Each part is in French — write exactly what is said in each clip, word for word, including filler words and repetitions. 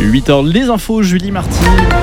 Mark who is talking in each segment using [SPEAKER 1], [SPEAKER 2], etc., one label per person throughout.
[SPEAKER 1] huit heures, les infos, Julie Marty.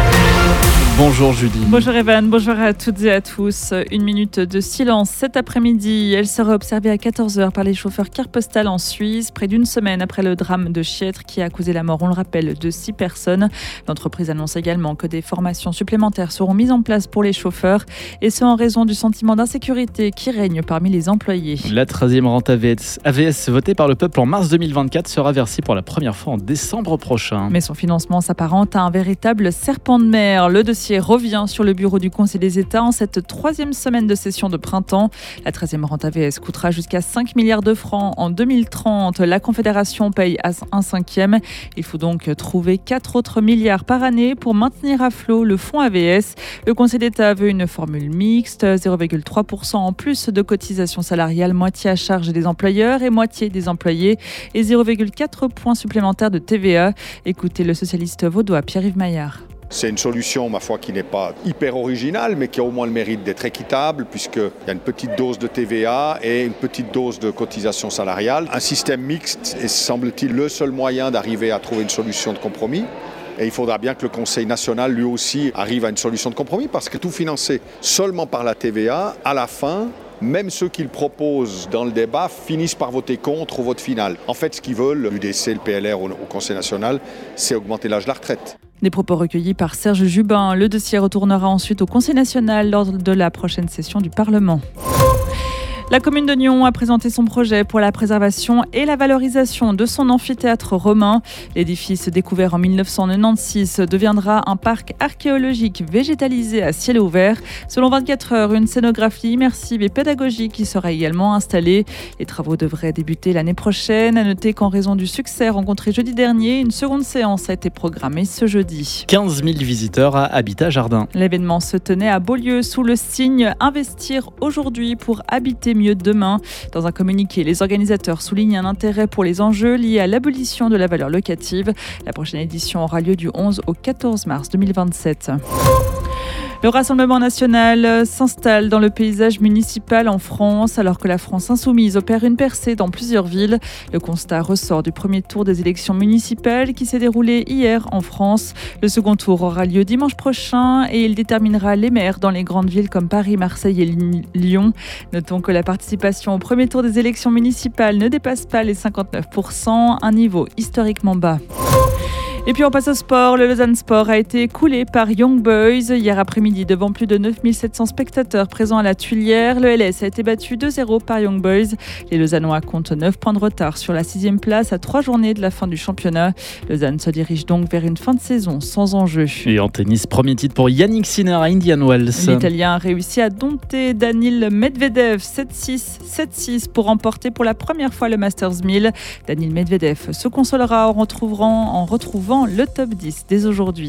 [SPEAKER 1] Bonjour Julie.
[SPEAKER 2] Bonjour Evan, bonjour à toutes et à tous. Une minute de silence cet après-midi. Elle sera observée à quatorze heures par les chauffeurs Carte Postale en Suisse, près d'une semaine après le drame de Chiètre qui a causé la mort, on le rappelle, de six personnes. L'entreprise annonce également que des formations supplémentaires seront mises en place pour les chauffeurs, et ce en raison du sentiment d'insécurité qui règne parmi les employés.
[SPEAKER 1] La treizième rente A V S, A V S votée par le peuple en mars deux mille vingt-quatre sera versée pour la première fois en décembre prochain.
[SPEAKER 2] Mais son financement s'apparente à un véritable serpent de mer. Le dossier revient sur le bureau du Conseil des États en cette troisième semaine de session de printemps. La treizième rente A V S coûtera jusqu'à cinq milliards de francs en deux mille trente. La Confédération paye à un cinquième. Il faut donc trouver quatre autres milliards par année pour maintenir à flot le fonds A V S. Le Conseil d'État veut une formule mixte, zéro virgule trois pour cent en plus de cotisations salariales, moitié à charge des employeurs et moitié des employés, et zéro virgule quatre points supplémentaires de T V A. Écoutez le socialiste vaudois Pierre-Yves Maillard.
[SPEAKER 3] C'est une solution, ma foi, qui n'est pas hyper originale, mais qui a au moins le mérite d'être équitable, puisqu'il y a une petite dose de T V A et une petite dose de cotisation salariale. Un système mixte est, semble-t-il, le seul moyen d'arriver à trouver une solution de compromis. Et il faudra bien que le Conseil national, lui aussi, arrive à une solution de compromis, parce que tout financé seulement par la T V A, à la fin, même ceux qui le proposent dans le débat finissent par voter contre au vote final. En fait, ce qu'ils veulent, l'U D C, le P L R au Conseil national, c'est augmenter l'âge de la retraite.
[SPEAKER 2] Des propos recueillis par Serge Jubin. Le dossier retournera ensuite au Conseil national lors de la prochaine session du Parlement. La commune de Nyon a présenté son projet pour la préservation et la valorisation de son amphithéâtre romain. L'édifice découvert en mille neuf cent quatre-vingt-seize deviendra un parc archéologique végétalisé à ciel ouvert. Selon vingt-quatre heures, une scénographie immersive et pédagogique y sera également installée. Les travaux devraient débuter l'année prochaine. À noter qu'en raison du succès rencontré jeudi dernier, une seconde séance a été programmée ce jeudi.
[SPEAKER 1] quinze mille visiteurs à Habitat Jardin.
[SPEAKER 2] L'événement se tenait à Beaulieu sous le signe « Investir aujourd'hui pour habiter mieux demain ». Dans un communiqué, les organisateurs soulignent un intérêt pour les enjeux liés à l'abolition de la valeur locative. La prochaine édition aura lieu du onze au quatorze mars deux mille vingt-sept. Le Rassemblement national s'installe dans le paysage municipal en France, alors que la France insoumise opère une percée dans plusieurs villes. Le constat ressort du premier tour des élections municipales qui s'est déroulé hier en France. Le second tour aura lieu dimanche prochain et il déterminera les maires dans les grandes villes comme Paris, Marseille et Lyon. Notons que la participation au premier tour des élections municipales ne dépasse pas les cinquante-neuf pour cent, un niveau historiquement bas. Et puis on passe au sport. Le Lausanne Sport a été coulé par Young Boys hier après-midi devant plus de neuf mille sept cents spectateurs présents à la Tuilière. Le L S a été battu deux zéro par Young Boys. Les Lausannois comptent neuf points de retard sur la sixième place à trois journées de la fin du championnat. Lausanne se dirige donc vers une fin de saison sans enjeu.
[SPEAKER 1] Et en tennis, premier titre pour Yannick Sinner à Indian Wells.
[SPEAKER 2] L'Italien a réussi à dompter Daniil Medvedev sept six, sept six pour remporter pour la première fois le Masters mille. Daniil Medvedev se consolera en retrouvant, en retrouvant le top dix dès aujourd'hui.